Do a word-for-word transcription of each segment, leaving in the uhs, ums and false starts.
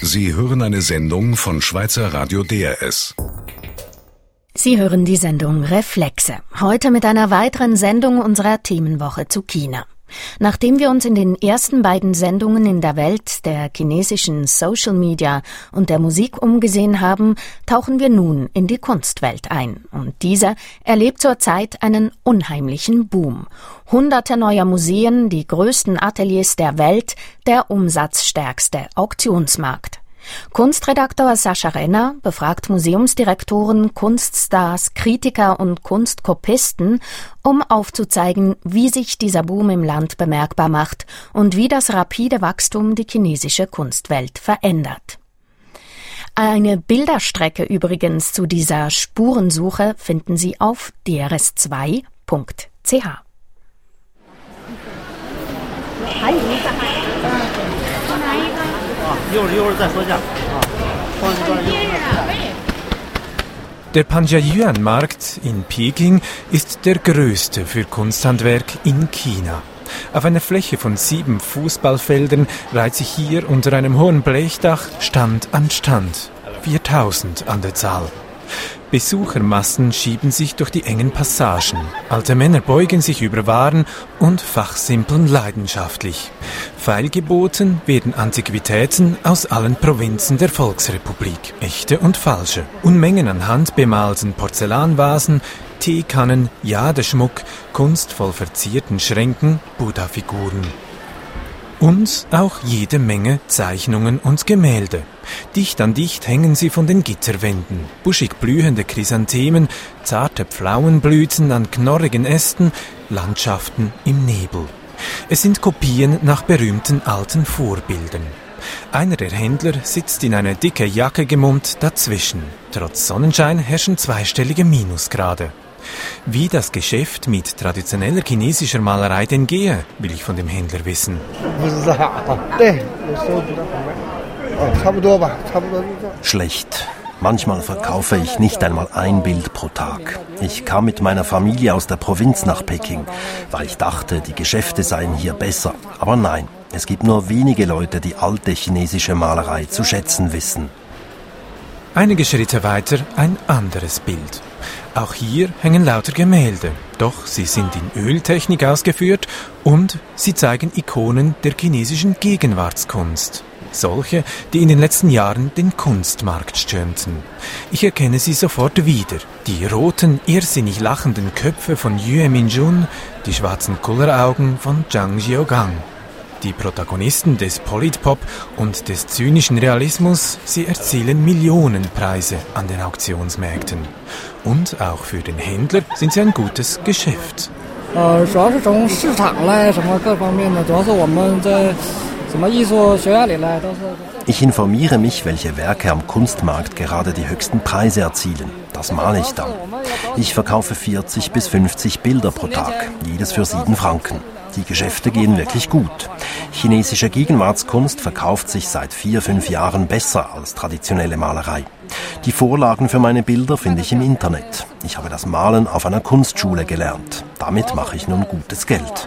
Sie hören eine Sendung von Schweizer Radio D R S. Sie hören die Sendung Reflexe. Heute mit einer weiteren Sendung unserer Themenwoche zu China. Nachdem wir uns in den ersten beiden Sendungen in der Welt der chinesischen Social Media und der Musik umgesehen haben, tauchen wir nun in die Kunstwelt ein. Und dieser erlebt zurzeit einen unheimlichen Boom. Hunderte neuer Museen, die größten Ateliers der Welt, der umsatzstärkste Auktionsmarkt. Kunstredaktor Sascha Renner befragt Museumsdirektoren, Kunststars, Kritiker und Kunstkopisten, um aufzuzeigen, wie sich dieser Boom im Land bemerkbar macht und wie das rapide Wachstum die chinesische Kunstwelt verändert. Eine Bilderstrecke übrigens zu dieser Spurensuche finden Sie auf d r s zwei punkt c h. Der Panjiayuan-Markt in Peking ist der größte für Kunsthandwerk in China. Auf einer Fläche von sieben Fußballfeldern reiht sich hier unter einem hohen Blechdach Stand an Stand. viertausend an der Zahl. Besuchermassen schieben sich durch die engen Passagen. Alte Männer beugen sich über Waren und fachsimpeln leidenschaftlich. Feilgeboten werden Antiquitäten aus allen Provinzen der Volksrepublik, echte und falsche. Unmengen an handbemalten Porzellanvasen, Teekannen, Jadeschmuck, kunstvoll verzierten Schränken, Buddha-Figuren. Und auch jede Menge Zeichnungen und Gemälde. Dicht an dicht hängen sie von den Gitterwänden. Buschig blühende Chrysanthemen, zarte Pflaumenblüten an knorrigen Ästen, Landschaften im Nebel. Es sind Kopien nach berühmten alten Vorbildern. Einer der Händler sitzt in eine dicke Jacke gemummt dazwischen. Trotz Sonnenschein herrschen zweistellige Minusgrade. Wie das Geschäft mit traditioneller chinesischer Malerei denn gehe, will ich von dem Händler wissen. Schlecht. Manchmal verkaufe ich nicht einmal ein Bild pro Tag. Ich kam mit meiner Familie aus der Provinz nach Peking, weil ich dachte, die Geschäfte seien hier besser. Aber nein, es gibt nur wenige Leute, die alte chinesische Malerei zu schätzen wissen. Einige Schritte weiter ein anderes Bild. Auch hier hängen lauter Gemälde, doch sie sind in Öltechnik ausgeführt und sie zeigen Ikonen der chinesischen Gegenwartskunst. Solche, die in den letzten Jahren den Kunstmarkt stürmten. Ich erkenne sie sofort wieder. Die roten, irrsinnig lachenden Köpfe von Yue Minjun, die schwarzen Kulleraugen von Zhang Xiaogang. Die Protagonisten des Politpop und des zynischen Realismus, sie erzielen Millionenpreise an den Auktionsmärkten. Und auch für den Händler sind sie ein gutes Geschäft. Ich informiere mich, welche Werke am Kunstmarkt gerade die höchsten Preise erzielen. Das male ich dann. Ich verkaufe vierzig bis fünfzig Bilder pro Tag, jedes für sieben Franken. Die Geschäfte gehen wirklich gut. Chinesische Gegenwartskunst verkauft sich seit vier, fünf Jahren besser als traditionelle Malerei. Die Vorlagen für meine Bilder finde ich im Internet. Ich habe das Malen auf einer Kunstschule gelernt. Damit mache ich nun gutes Geld.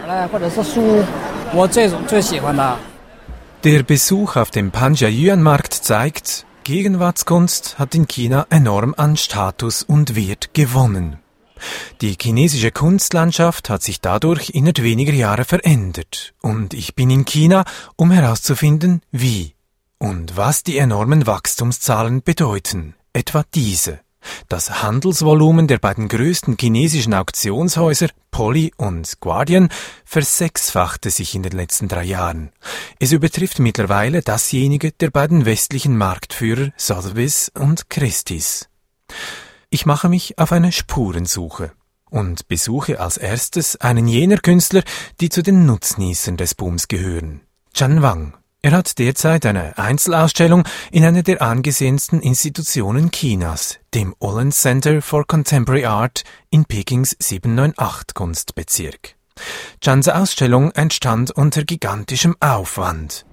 Der Besuch auf dem Panjiayuan-Markt zeigt, Gegenwartskunst hat in China enorm an Status und Wert gewonnen. Die chinesische Kunstlandschaft hat sich dadurch innerhalb weniger Jahre verändert und ich bin in China, um herauszufinden, wie und was die enormen Wachstumszahlen bedeuten. Etwa diese. Das Handelsvolumen der beiden größten chinesischen Auktionshäuser, Poly und Guardian, versechsfachte sich in den letzten drei Jahren. Es übertrifft mittlerweile dasjenige der beiden westlichen Marktführer Sotheby's und Christie's. Ich mache mich auf eine Spurensuche und besuche als erstes einen jener Künstler, die zu den Nutznießern des Booms gehören. Chan Wang. Er hat derzeit eine Einzelausstellung in einer der angesehensten Institutionen Chinas, dem Olin Center for Contemporary Art in Pekings sieben neun acht Kunstbezirk. Chans Ausstellung entstand unter gigantischem Aufwand.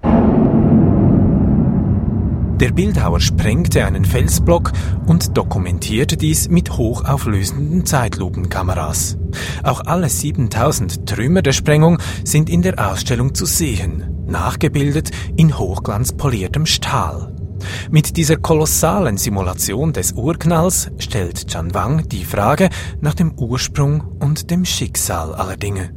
Der Bildhauer sprengte einen Felsblock und dokumentierte dies mit hochauflösenden Zeitlupenkameras. Auch alle siebentausend Trümmer der Sprengung sind in der Ausstellung zu sehen, nachgebildet in hochglanzpoliertem Stahl. Mit dieser kolossalen Simulation des Urknalls stellt Can Wang die Frage nach dem Ursprung und dem Schicksal aller Dinge.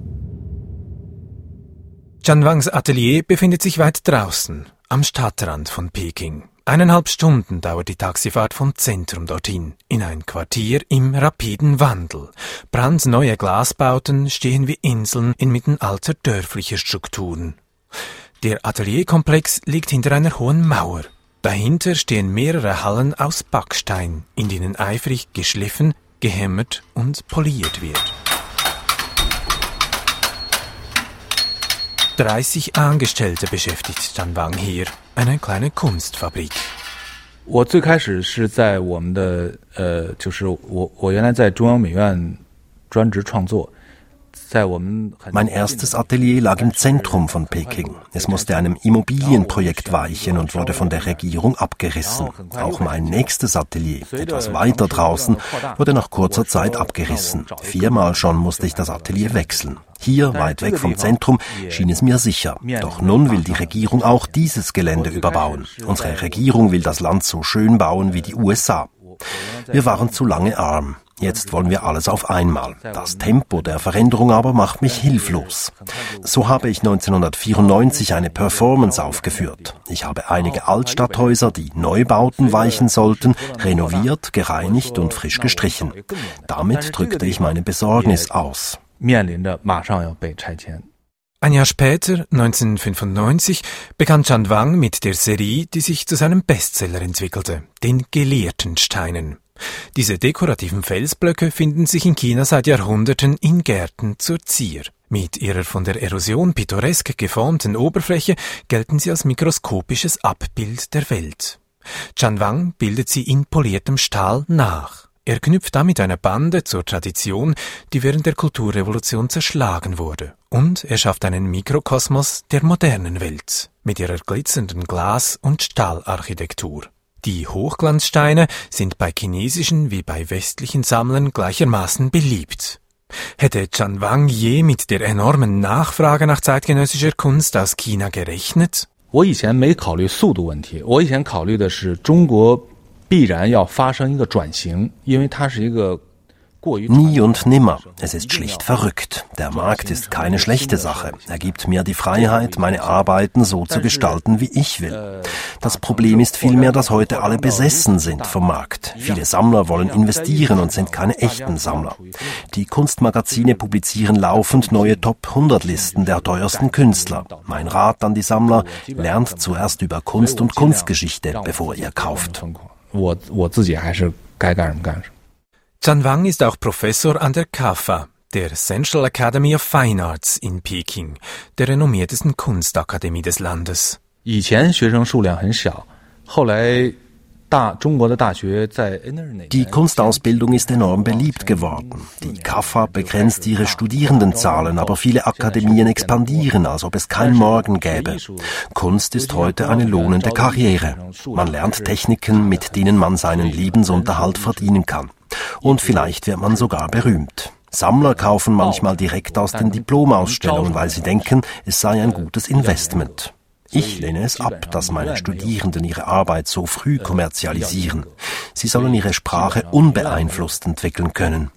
Can Wangs Atelier befindet sich weit draußen, am Stadtrand von Peking. Eineinhalb Stunden dauert die Taxifahrt vom Zentrum dorthin, in ein Quartier im rapiden Wandel. Brandneue Glasbauten stehen wie Inseln inmitten alter dörflicher Strukturen. Der Atelierkomplex liegt hinter einer hohen Mauer. Dahinter stehen mehrere Hallen aus Backstein, in denen eifrig geschliffen, gehämmert und poliert wird. dreißig Angestellte beschäftigt Can Wang hier, eine kleine Kunstfabrik. 我最开始是在我们的呃就是我我原来在中央美院专职创作。 Mein erstes Atelier lag im Zentrum von Peking. Es musste einem Immobilienprojekt weichen und wurde von der Regierung abgerissen. Auch mein nächstes Atelier, etwas weiter draußen, wurde nach kurzer Zeit abgerissen. Viermal schon musste ich das Atelier wechseln. Hier, weit weg vom Zentrum, schien es mir sicher. Doch nun will die Regierung auch dieses Gelände überbauen. Unsere Regierung will das Land so schön bauen wie die U S A. Wir waren zu lange arm. Jetzt wollen wir alles auf einmal. Das Tempo der Veränderung aber macht mich hilflos. So habe ich neunzehnhundertvierundneunzig eine Performance aufgeführt. Ich habe einige Altstadthäuser, die Neubauten weichen sollten, renoviert, gereinigt und frisch gestrichen. Damit drückte ich meine Besorgnis aus. Ein Jahr später, neunzehnhundertfünfundneunzig, begann Can Wang mit der Serie, die sich zu seinem Bestseller entwickelte, den Gelehrten Steinen. Diese dekorativen Felsblöcke finden sich in China seit Jahrhunderten in Gärten zur Zier. Mit ihrer von der Erosion pittoresk geformten Oberfläche gelten sie als mikroskopisches Abbild der Welt. Can Wang bildet sie in poliertem Stahl nach. Er knüpft damit eine Bande zur Tradition, die während der Kulturrevolution zerschlagen wurde. Und er schafft einen Mikrokosmos der modernen Welt mit ihrer glitzernden Glas- und Stahlarchitektur. Die Hochglanzsteine sind bei chinesischen wie bei westlichen Sammlern gleichermaßen beliebt. Hätte Can Wang je mit der enormen Nachfrage nach zeitgenössischer Kunst aus China gerechnet? 我以前没考虑速度问题，我以前考虑的是中国必然要发生一个转型，因为它是一个 Nie und nimmer. Es ist schlicht verrückt. Der Markt ist keine schlechte Sache. Er gibt mir die Freiheit, meine Arbeiten so zu gestalten, wie ich will. Das Problem ist vielmehr, dass heute alle besessen sind vom Markt. Viele Sammler wollen investieren und sind keine echten Sammler. Die Kunstmagazine publizieren laufend neue Top hundert Listen der teuersten Künstler. Mein Rat an die Sammler: lernt zuerst über Kunst und Kunstgeschichte, bevor ihr kauft. Can Wang ist auch Professor an der K F A, der Central Academy of Fine Arts in Peking, der renommiertesten Kunstakademie des Landes. 以前学生数量很小，后来 Die Kunstausbildung ist enorm beliebt geworden. Die K F A begrenzt ihre Studierendenzahlen, aber viele Akademien expandieren, als ob es kein Morgen gäbe. Kunst ist heute eine lohnende Karriere. Man lernt Techniken, mit denen man seinen Lebensunterhalt verdienen kann. Und vielleicht wird man sogar berühmt. Sammler kaufen manchmal direkt aus den Diplomausstellungen, weil sie denken, es sei ein gutes Investment. Ich lehne es ab, dass meine Studierenden ihre Arbeit so früh kommerzialisieren. Sie sollen ihre Sprache unbeeinflusst entwickeln können.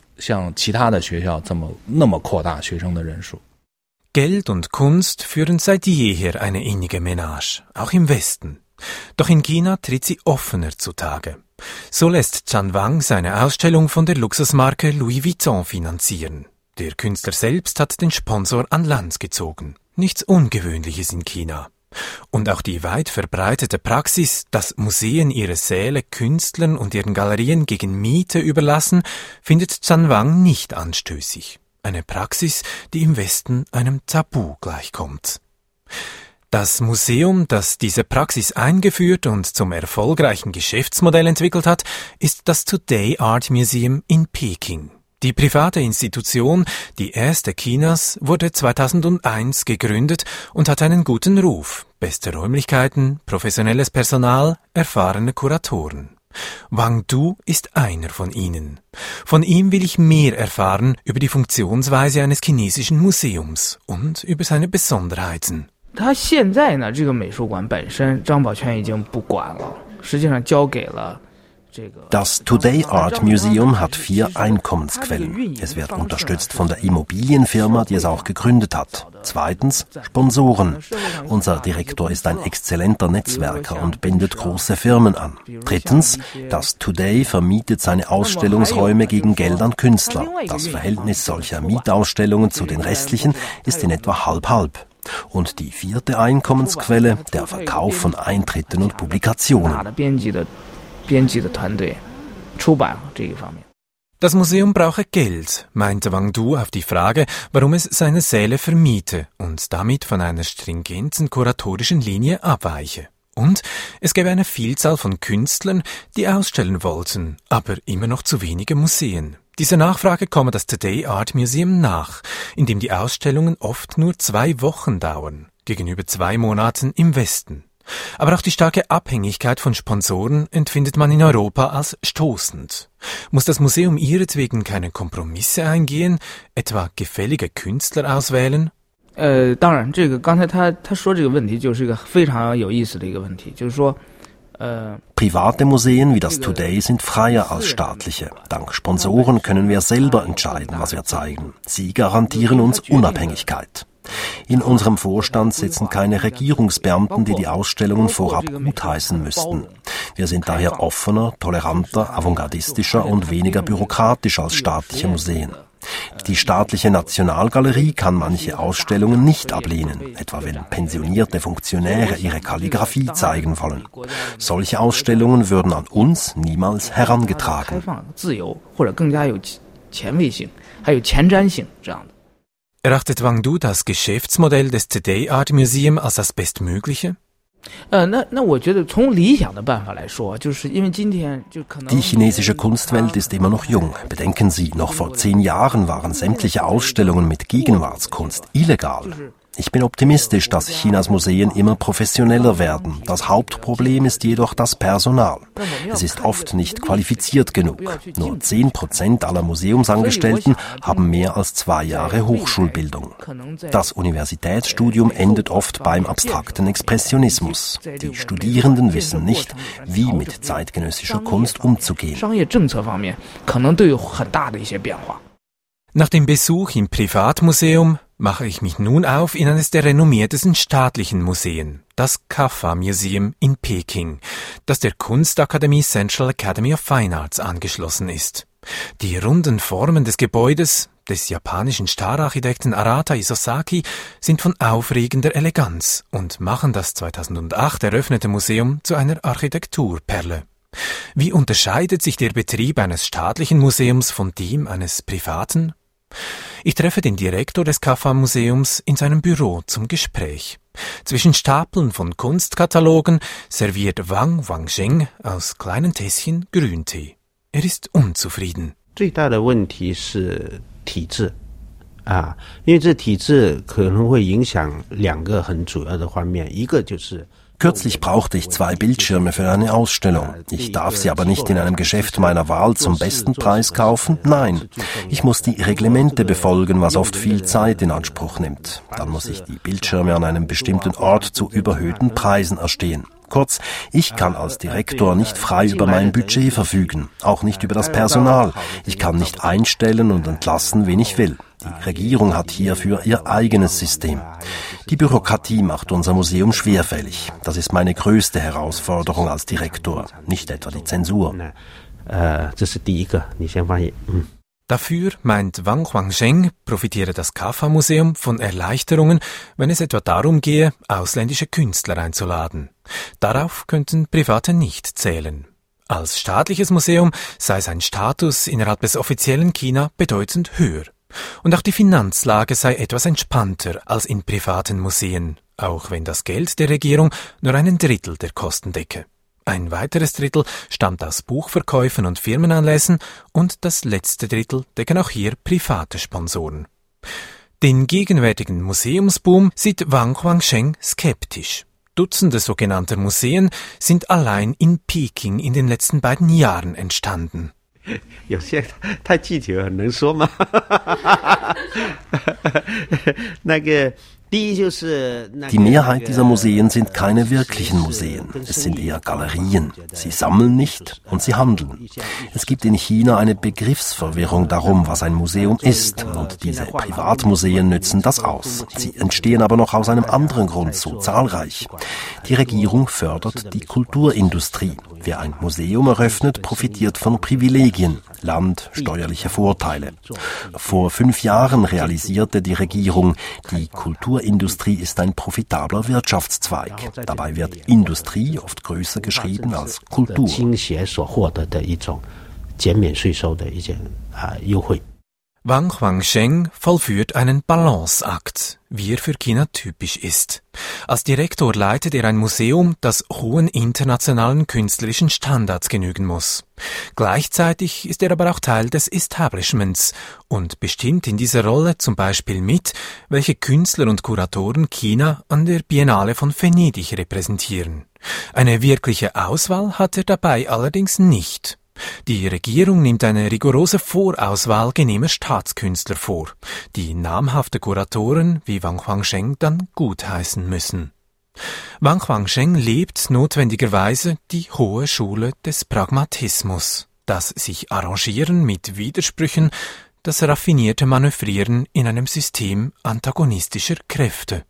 Geld und Kunst führen seit jeher eine innige Ménage, auch im Westen. Doch in China tritt sie offener zutage. So lässt Can Wang seine Ausstellung von der Luxusmarke Louis Vuitton finanzieren. Der Künstler selbst hat den Sponsor an Land gezogen. Nichts Ungewöhnliches in China. Und auch die weit verbreitete Praxis, dass Museen ihre Säle Künstlern und ihren Galerien gegen Miete überlassen, findet Can Wang nicht anstößig. Eine Praxis, die im Westen einem Tabu gleichkommt. Das Museum, das diese Praxis eingeführt und zum erfolgreichen Geschäftsmodell entwickelt hat, ist das Today Art Museum in Peking. Die private Institution, die erste Chinas, wurde zweitausendeins gegründet und hat einen guten Ruf, beste Räumlichkeiten, professionelles Personal, erfahrene Kuratoren. Wang Du ist einer von ihnen. Von ihm will ich mehr erfahren über die Funktionsweise eines chinesischen Museums und über seine Besonderheiten. 它现在呢，这个美术馆本身张宝全已经不管了。 Das Today Art Museum hat vier Einkommensquellen. Es wird unterstützt von der Immobilienfirma, die es auch gegründet hat. Zweitens Sponsoren. Unser Direktor ist ein exzellenter Netzwerker und bindet große Firmen an. Drittens, das Today vermietet seine Ausstellungsräume gegen Geld an Künstler. Das Verhältnis solcher Mietausstellungen zu den restlichen ist in etwa halb-halb. Und die vierte Einkommensquelle, der Verkauf von Eintritten und Publikationen. Das Museum brauche Geld, meinte Wang Du auf die Frage, warum es seine Säle vermiete und damit von einer stringenten kuratorischen Linie abweiche. Und es gäbe eine Vielzahl von Künstlern, die ausstellen wollten, aber immer noch zu wenige Museen. Dieser Nachfrage komme das Today Art Museum nach, in dem die Ausstellungen oft nur zwei Wochen dauern, gegenüber zwei Monaten im Westen. Aber auch die starke Abhängigkeit von Sponsoren empfindet man in Europa als stoßend. Muss das Museum ihretwegen keine Kompromisse eingehen, etwa gefällige Künstler auswählen? Äh, 当然，这个刚才他他说这个问题就是一个非常有意思的一个问题，就是说。 Private Museen wie das Today sind freier als staatliche. Dank Sponsoren können wir selber entscheiden, was wir zeigen. Sie garantieren uns Unabhängigkeit. In unserem Vorstand sitzen keine Regierungsbeamten, die die Ausstellungen vorab gutheißen müssten. Wir sind daher offener, toleranter, avantgardistischer und weniger bürokratisch als staatliche Museen. Die staatliche Nationalgalerie kann manche Ausstellungen nicht ablehnen, etwa wenn pensionierte Funktionäre ihre Kalligraphie zeigen wollen. Solche Ausstellungen würden an uns niemals herangetragen. Erachtet Wang Du das Geschäftsmodell des Today Art Museum als das bestmögliche? Die chinesische Kunstwelt ist immer noch jung. Bedenken Sie, noch vor zehn Jahren waren sämtliche Ausstellungen mit Gegenwartskunst illegal. Ich bin optimistisch, dass Chinas Museen immer professioneller werden. Das Hauptproblem ist jedoch das Personal. Es ist oft nicht qualifiziert genug. Nur zehn Prozent aller Museumsangestellten haben mehr als zwei Jahre Hochschulbildung. Das Universitätsstudium endet oft beim abstrakten Expressionismus. Die Studierenden wissen nicht, wie mit zeitgenössischer Kunst umzugehen. Nach dem Besuch im Privatmuseum mache ich mich nun auf in eines der renommiertesten staatlichen Museen, das C A F A Museum in Peking, das der Kunstakademie Central Academy of Fine Arts angeschlossen ist. Die runden Formen des Gebäudes, des japanischen Stararchitekten Arata Isozaki, sind von aufregender Eleganz und machen das zweitausendacht eröffnete Museum zu einer Architekturperle. Wie unterscheidet sich der Betrieb eines staatlichen Museums von dem eines privaten? Ich treffe den Direktor des C A F A-Museums in seinem Büro zum Gespräch. Zwischen Stapeln von Kunstkatalogen serviert Wang Wangsheng aus kleinen Tässchen Grüntee. Er ist unzufrieden. 最大的问题是体制啊，因为这体制可能会影响两个很主要的方面，一个就是 Kürzlich brauchte ich zwei Bildschirme für eine Ausstellung. Ich darf sie aber nicht in einem Geschäft meiner Wahl zum besten Preis kaufen. Nein, ich muss die Reglemente befolgen, was oft viel Zeit in Anspruch nimmt. Dann muss ich die Bildschirme an einem bestimmten Ort zu überhöhten Preisen erstehen. Kurz, ich kann als Direktor nicht frei über mein Budget verfügen, auch nicht über das Personal. Ich kann nicht einstellen und entlassen, wen ich will. Die Regierung hat hierfür ihr eigenes System. Die Bürokratie macht unser Museum schwerfällig. Das ist meine größte Herausforderung als Direktor, nicht etwa die Zensur. Dafür, meint Wang Wangsheng, profitiere das C A F A-Museum von Erleichterungen, wenn es etwa darum gehe, ausländische Künstler einzuladen. Darauf könnten Private nicht zählen. Als staatliches Museum sei sein Status innerhalb des offiziellen China bedeutend höher. Und auch die Finanzlage sei etwas entspannter als in privaten Museen, auch wenn das Geld der Regierung nur einen Drittel der Kosten decke. Ein weiteres Drittel stammt aus Buchverkäufen und Firmenanlässen und das letzte Drittel decken auch hier private Sponsoren. Den gegenwärtigen Museumsboom sieht Wang Wangsheng skeptisch. Dutzende sogenannter Museen sind allein in Peking in den letzten beiden Jahren entstanden. 有些太具体了，能说吗？那个 Die Mehrheit dieser Museen sind keine wirklichen Museen. Es sind eher Galerien. Sie sammeln nicht und sie handeln. Es gibt in China eine Begriffsverwirrung darum, was ein Museum ist. Und diese Privatmuseen nützen das aus. Sie entstehen aber noch aus einem anderen Grund so zahlreich. Die Regierung fördert die Kulturindustrie. Wer ein Museum eröffnet, profitiert von Privilegien, Land, steuerliche Vorteile. Vor fünf Jahren realisierte die Regierung, die Kulturindustrie ist ein profitabler Wirtschaftszweig. Dabei wird Industrie oft größer geschrieben als Kultur. Wang Huangsheng vollführt einen Balanceakt, wie er für China typisch ist. Als Direktor leitet er ein Museum, das hohen internationalen künstlerischen Standards genügen muss. Gleichzeitig ist er aber auch Teil des Establishments und bestimmt in dieser Rolle zum Beispiel mit, welche Künstler und Kuratoren China an der Biennale von Venedig repräsentieren. Eine wirkliche Auswahl hat er dabei allerdings nicht. Die Regierung nimmt eine rigorose Vorauswahl genehmer Staatskünstler vor, die namhafte Kuratoren wie Wang Huangsheng dann gutheißen müssen. Wang Huangsheng lebt notwendigerweise die hohe Schule des Pragmatismus, das sich Arrangieren mit Widersprüchen, das raffinierte Manövrieren in einem System antagonistischer Kräfte.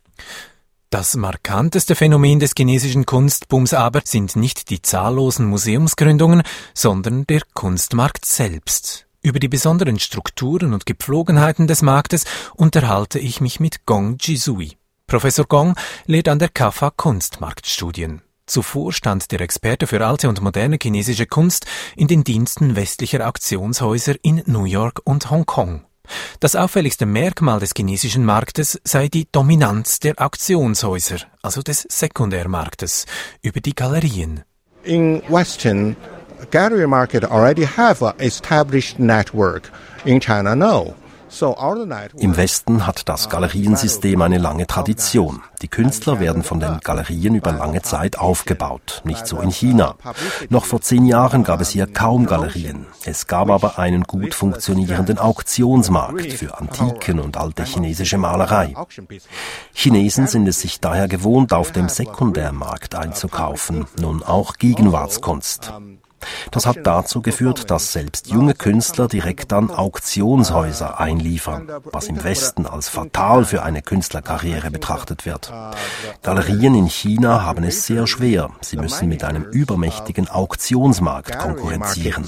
Das markanteste Phänomen des chinesischen Kunstbooms aber sind nicht die zahllosen Museumsgründungen, sondern der Kunstmarkt selbst. Über die besonderen Strukturen und Gepflogenheiten des Marktes unterhalte ich mich mit Gong Jisui. Professor Gong lehrt an der K F A Kunstmarktstudien. Zuvor stand der Experte für alte und moderne chinesische Kunst in den Diensten westlicher Auktionshäuser in New York und Hongkong. Das auffälligste Merkmal des chinesischen Marktes sei die Dominanz der Auktionshäuser, also des Sekundärmarktes, über die Galerien. In Western gallery market already have an established network. In China, no. Im Westen hat das Galeriensystem eine lange Tradition. Die Künstler werden von den Galerien über lange Zeit aufgebaut, nicht so in China. Noch vor zehn Jahren gab es hier kaum Galerien. Es gab aber einen gut funktionierenden Auktionsmarkt für Antiken und alte chinesische Malerei. Chinesen sind es sich daher gewohnt, auf dem Sekundärmarkt einzukaufen, nun auch Gegenwartskunst. Das hat dazu geführt, dass selbst junge Künstler direkt an Auktionshäuser einliefern, was im Westen als fatal für eine Künstlerkarriere betrachtet wird. Galerien in China haben es sehr schwer. Sie müssen mit einem übermächtigen Auktionsmarkt konkurrenzieren.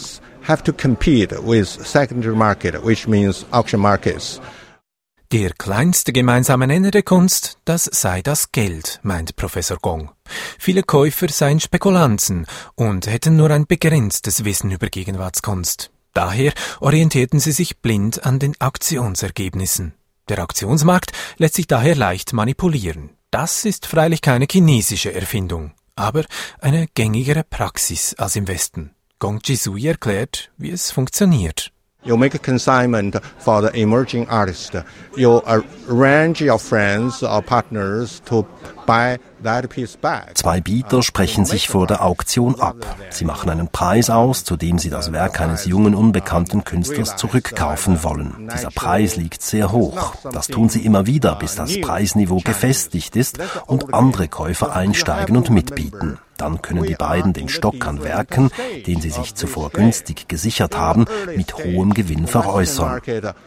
Der kleinste gemeinsame Nenner der Kunst, das sei das Geld, meint Professor Gong. Viele Käufer seien Spekulanten und hätten nur ein begrenztes Wissen über Gegenwartskunst. Daher orientierten sie sich blind an den Auktionsergebnissen. Der Auktionsmarkt lässt sich daher leicht manipulieren. Das ist freilich keine chinesische Erfindung, aber eine gängigere Praxis als im Westen. Gong Jisui erklärt, wie es funktioniert. You make a consignment for the emerging artist. You arrange your friends or partners to buy that piece back. Zwei Bieter sprechen sich vor der Auktion ab. Sie machen einen Preis aus, zu dem sie das Werk eines jungen, unbekannten Künstlers zurückkaufen wollen. Dieser Preis liegt sehr hoch. Das tun sie immer wieder, bis das Preisniveau gefestigt ist und andere Käufer einsteigen und mitbieten. Dann können die beiden den Stock an Werken, den sie sich zuvor günstig gesichert haben, mit hohem Gewinn veräußern.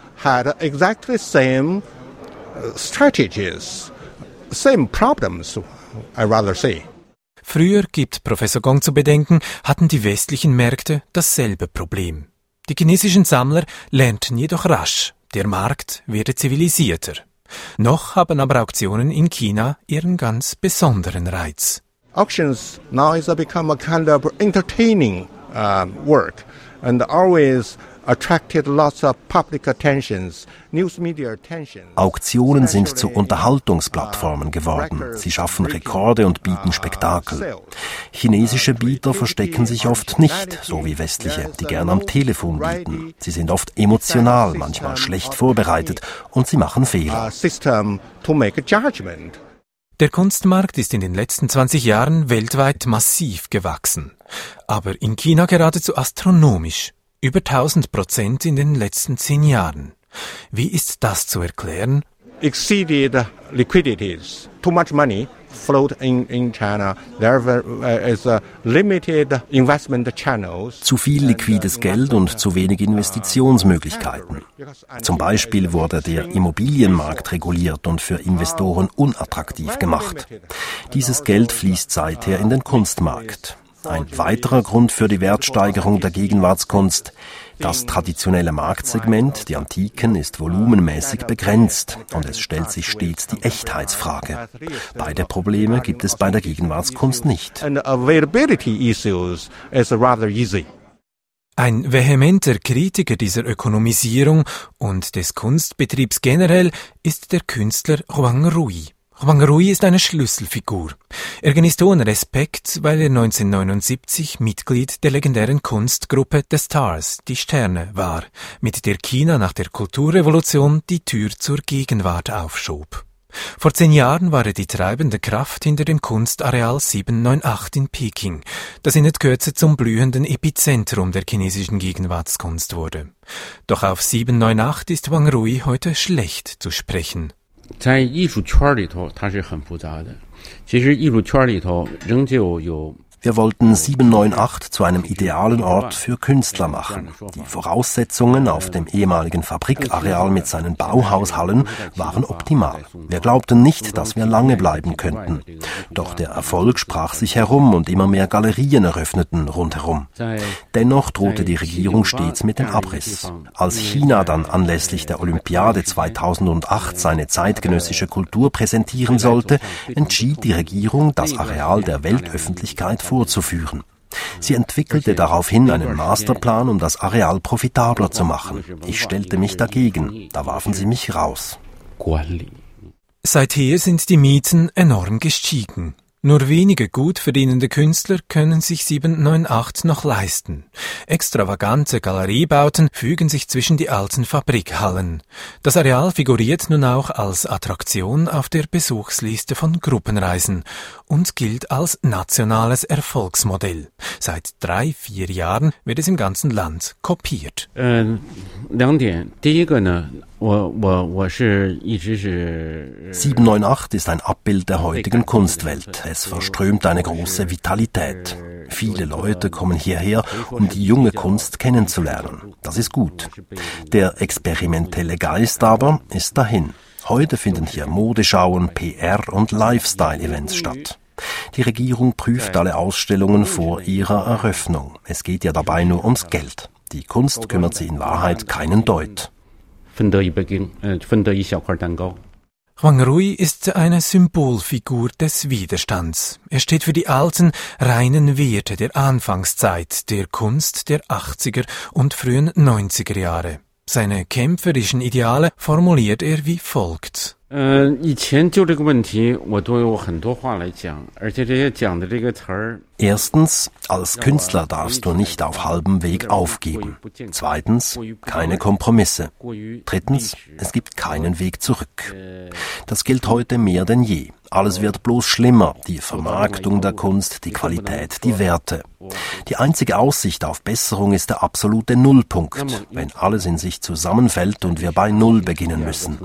Früher, gibt Professor Gong zu bedenken, hatten die westlichen Märkte dasselbe Problem. Die chinesischen Sammler lernten jedoch rasch, der Markt werde zivilisierter. Noch haben aber Auktionen in China ihren ganz besonderen Reiz. Auctions now is become a kind of entertaining uh, work and always attracted lots of public attentions, news media attention. Auktionen sind zu Unterhaltungsplattformen geworden. Sie schaffen Rekorde und bieten Spektakel. Chinesische Bieter verstecken sich oft nicht, so wie westliche, die gern am Telefon bieten. Sie sind oft emotional, manchmal schlecht vorbereitet und sie machen Fehler. Der Kunstmarkt ist in den letzten zwanzig Jahren weltweit massiv gewachsen, aber in China geradezu astronomisch, über tausend Prozent in den letzten zehn Jahren. Wie ist das zu erklären? exceeded liquidities, too much money float in, in China. There is a limited investment channels. Zu viel liquides Geld und zu wenig Investitionsmöglichkeiten. Zum Beispiel wurde der Immobilienmarkt reguliert und für Investoren unattraktiv gemacht. Dieses Geld fließt seither in den Kunstmarkt. Ein weiterer Grund für die Wertsteigerung der Gegenwartskunst: das traditionelle Marktsegment, die Antiken, ist volumenmäßig begrenzt und es stellt sich stets die Echtheitsfrage. Beide Probleme gibt es bei der Gegenwartskunst nicht. And availability issues is rather easy. Ein vehementer Kritiker dieser Ökonomisierung und des Kunstbetriebs generell ist der Künstler Huang Rui. Huang Rui ist eine Schlüsselfigur. Er genießt hohen Respekt, weil er neunzehnhundertneunundsiebzig Mitglied der legendären Kunstgruppe The Stars, die Sterne, war, mit der China nach der Kulturrevolution die Tür zur Gegenwart aufschob. Vor zehn Jahren war er die treibende Kraft hinter dem Kunstareal sieben neun acht in Peking, das in der Kürze zum blühenden Epizentrum der chinesischen Gegenwartskunst wurde. Doch auf sieben neun acht ist Huang Rui heute schlecht zu sprechen. 在艺术圈里头，它是很复杂的。其实艺术圈里头仍旧有 Wir wollten sieben neun acht zu einem idealen Ort für Künstler machen. Die Voraussetzungen auf dem ehemaligen Fabrikareal mit seinen Bauhaushallen waren optimal. Wir glaubten nicht, dass wir lange bleiben könnten. Doch der Erfolg sprach sich herum und immer mehr Galerien eröffneten rundherum. Dennoch drohte die Regierung stets mit dem Abriss. Als China dann anlässlich der Olympiade zweitausendacht seine zeitgenössische Kultur präsentieren sollte, entschied die Regierung, das Areal der Weltöffentlichkeit vorzuführen. Sie entwickelte daraufhin einen Masterplan, um das Areal profitabler zu machen. Ich stellte mich dagegen. Da warfen sie mich raus. Seither sind die Mieten enorm gestiegen. Nur wenige gut verdienende Künstler können sich sieben neun acht noch leisten. Extravagante Galeriebauten fügen sich zwischen die alten Fabrikhallen. Das Areal figuriert nun auch als Attraktion auf der Besuchsliste von Gruppenreisen und gilt als nationales Erfolgsmodell. Seit drei, vier Jahren wird es im ganzen Land kopiert. Äh, sieben neun acht ist ein Abbild der heutigen Kunstwelt. Es verströmt eine große Vitalität. Viele Leute kommen hierher, um die junge Kunst kennenzulernen. Das ist gut. Der experimentelle Geist aber ist dahin. Heute finden hier Modeschauen, P R und Lifestyle-Events statt. Die Regierung prüft alle Ausstellungen vor ihrer Eröffnung. Es geht ja dabei nur ums Geld. Die Kunst kümmert sie in Wahrheit keinen Deut. Huang Rui ist eine Symbolfigur des Widerstands. Er steht für die alten, reinen Werte der Anfangszeit, der Kunst der achtziger und frühen neunziger Jahre. Seine kämpferischen Ideale formuliert er wie folgt. Erstens, als Künstler darfst du nicht auf halbem Weg aufgeben. Zweitens, keine Kompromisse. Drittens, es gibt keinen Weg zurück. Das gilt heute mehr denn je. Alles wird bloß schlimmer, die Vermarktung der Kunst, die Qualität, die Werte. Die einzige Aussicht auf Besserung ist der absolute Nullpunkt, wenn alles in sich zusammenfällt und wir bei Null beginnen müssen.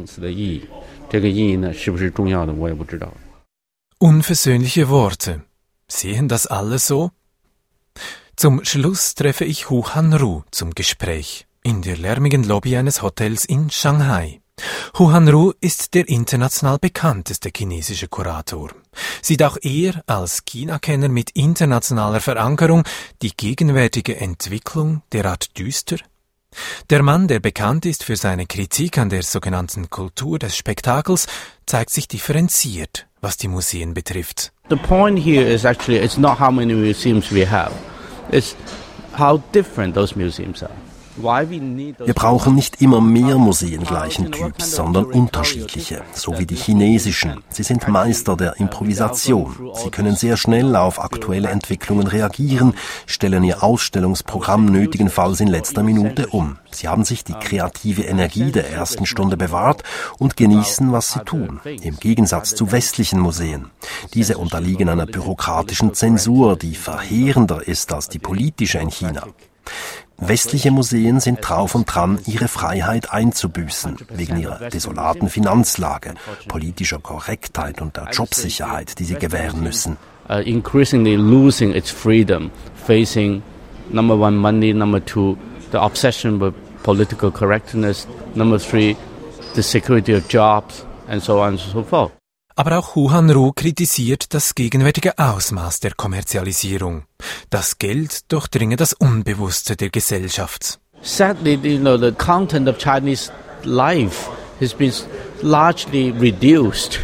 Unversöhnliche Worte. Sehen das alle so? Zum Schluss treffe ich Hu Hanru zum Gespräch in der lärmigen Lobby eines Hotels in Shanghai. Hu Hanru ist der international bekannteste chinesische Kurator. Sieht auch er als China-Kenner mit internationaler Verankerung die gegenwärtige Entwicklung derart düster? Der Mann, der bekannt ist für seine Kritik an der sogenannten Kultur des Spektakels, zeigt sich differenziert, was die Museen betrifft. The point here is actually it's not how many museums we have. It's how different those museums are. Wir brauchen nicht immer mehr Museen gleichen Typs, sondern unterschiedliche, so wie die chinesischen. Sie sind Meister der Improvisation. Sie können sehr schnell auf aktuelle Entwicklungen reagieren, stellen ihr Ausstellungsprogramm nötigenfalls in letzter Minute um. Sie haben sich die kreative Energie der ersten Stunde bewahrt und genießen, was sie tun, im Gegensatz zu westlichen Museen. Diese unterliegen einer bürokratischen Zensur, die verheerender ist als die politische in China. Westliche Museen sind drauf und dran, ihre Freiheit einzubüßen, wegen ihrer desolaten Finanzlage, politischer Korrektheit und der Jobsicherheit, die sie gewähren müssen. Uh, increasingly losing its freedom, facing number one money, number two the obsession with political correctness, number three the security of jobs and so on and so forth. Aber auch Hu Han-ru kritisiert das gegenwärtige Ausmaß der Kommerzialisierung. Das Geld durchdringe das Unbewusste der Gesellschaft. Sadly, you know, the content of Chinese life has been largely reduced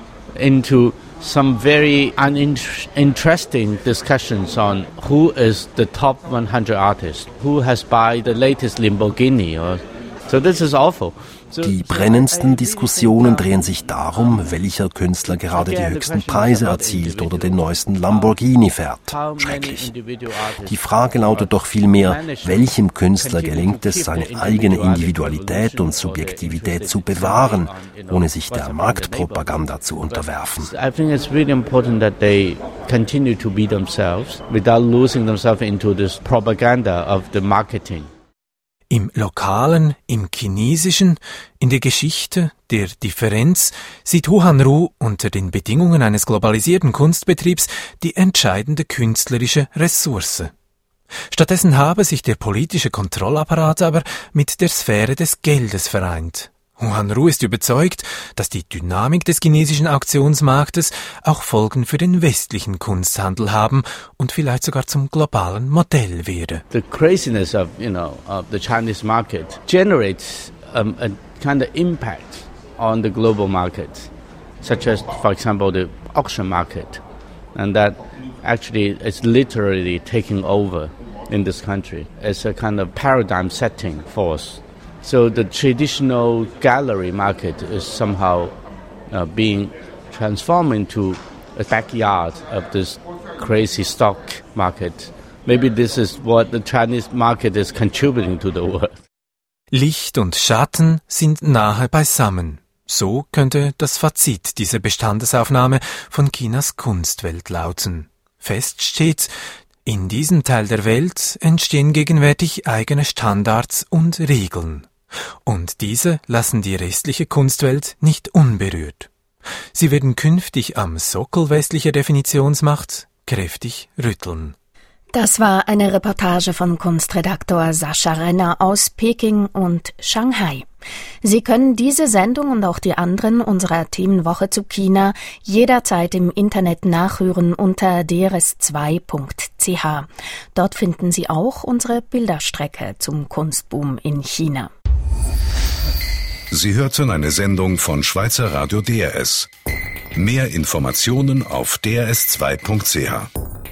into some very uninteresting discussions on who is the top one hundred artist, who has buy the latest Lamborghini. Or, so this is awful. Die brennendsten Diskussionen drehen sich darum, welcher Künstler gerade die höchsten Preise erzielt oder den neuesten Lamborghini fährt. Schrecklich. Die Frage lautet doch vielmehr, welchem Künstler gelingt es, seine eigene Individualität und Subjektivität zu bewahren, ohne sich der Marktpropaganda zu unterwerfen. I think it's really important that they continue to be themselves without losing themselves into this propaganda of the marketing. Im Lokalen, im Chinesischen, in der Geschichte, der Differenz sieht Hu Han-ru unter den Bedingungen eines globalisierten Kunstbetriebs die entscheidende künstlerische Ressource. Stattdessen habe sich der politische Kontrollapparat aber mit der Sphäre des Geldes vereint. Hu Han-ru ist überzeugt, dass die Dynamik des chinesischen Auktionsmarktes auch Folgen für den westlichen Kunsthandel haben und vielleicht sogar zum globalen Modell werde. The craziness of, you know, of the Chinese market generates um, a kind of impact on the global market, such as, for example, the auction market, and that actually is literally taking over in this country. It's a kind of paradigm-setting force. So the traditional gallery market is somehow uh, being transformed into a backyard of this crazy stock market. Maybe this is what the Chinese market is contributing to the world. Licht und Schatten sind nahe beisammen. So könnte das Fazit dieser Bestandesaufnahme von Chinas Kunstwelt lauten. Fest steht, in diesem Teil der Welt entstehen gegenwärtig eigene Standards und Regeln. Und diese lassen die restliche Kunstwelt nicht unberührt. Sie werden künftig am Sockel westlicher Definitionsmacht kräftig rütteln. Das war eine Reportage von Kunstredaktor Sascha Renner aus Peking und Shanghai. Sie können diese Sendung und auch die anderen unserer Themenwoche zu China jederzeit im Internet nachhören unter d r s zwei punkt c h. Dort finden Sie auch unsere Bilderstrecke zum Kunstboom in China. Sie hörten eine Sendung von Schweizer Radio D R S. Mehr Informationen auf d r s zwei punkt c h.